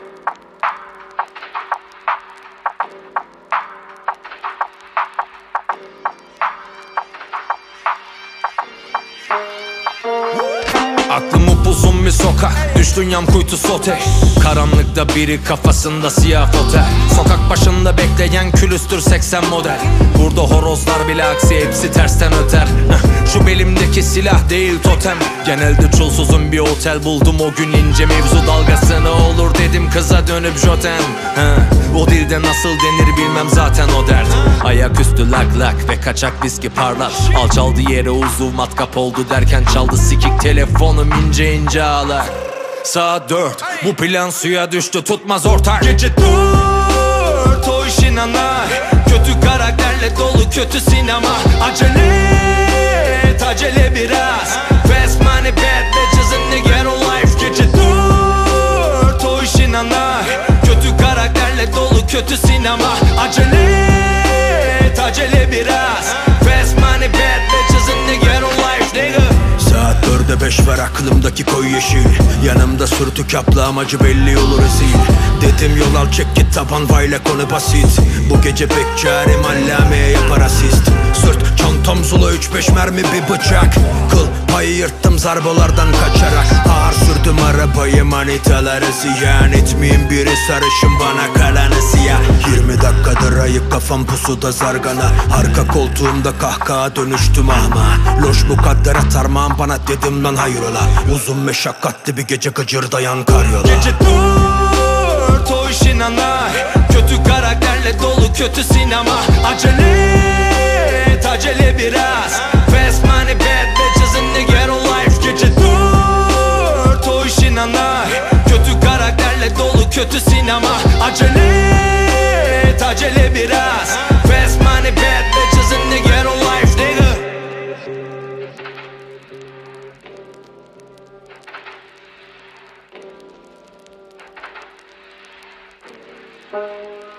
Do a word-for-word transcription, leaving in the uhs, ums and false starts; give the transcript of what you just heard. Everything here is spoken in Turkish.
Aklım upuzun bir sokak, düş dünyam kuytu sote. Karanlıkta biri kafasında siyah fotel. Sokak başında bekleyen külüstür seksen model. Burada horozlar bile aksi, hepsi tersten öter. Şu belimdeki silah değil totem. Genelde çulsuzum bir otel buldum o gün, ince mevzu dalgasını olur dedim kıza dönüp jotem. O dilde nasıl denir bilmem zaten o dert. Ayaküstü lak lak ve kaçak viski parlar. Alçaldı yere uzuv matkap oldu derken çaldı sikik telefonum ince ince ağlar. Saat dört, bu plan suya düştü, tutmaz ortak. Gece dört, o işin ana. Kötü karakterle dolu kötü sinema. Acele et, acele biraz. Fast money, bad bitches in the ghetto life. Gece dört, o işin ana. Kötü karakterle dolu kötü sinema. Acele et, acele biraz. Fast money, bad bitches in the ghetto life, nigga. Saat dörde beş var, aklımdaki koyu yeşil. Yanımda sürtük kaplı, amacı belli, yolu rezil. Dedim yol al, çek git, tabanvayla konu basit. Bu gece pek çarem allameye yapar asist. Sırt çantam sulu, üç beş mermi bir bıçak. Kıl payı yırttım zarbolardan kaçarak. Ağır sürdüm arabayı, manitaları ziyan etmeyeyim, biri sarışın bana kalanı siyah. Yirmi dakikadır ayık, kafam pusuda zargana. Arka koltuğumda kahkaha dönüştüm ahma. Loş mukadder atarmağım bana, dedim lan hayrola. Uzun meşakkatli bir gece, gıcırdayan karyola. Gece dört, o işin ana. Kötü karakterle dolu kötü sinema. Acele et, acele biraz. Fast money, bad bitches in the ghetto life. Gece dört, o işin ana. Kötü karakterle dolu kötü sinema. Acele et, acele biraz. Fast money, bad bitches in the ghetto life, nigga.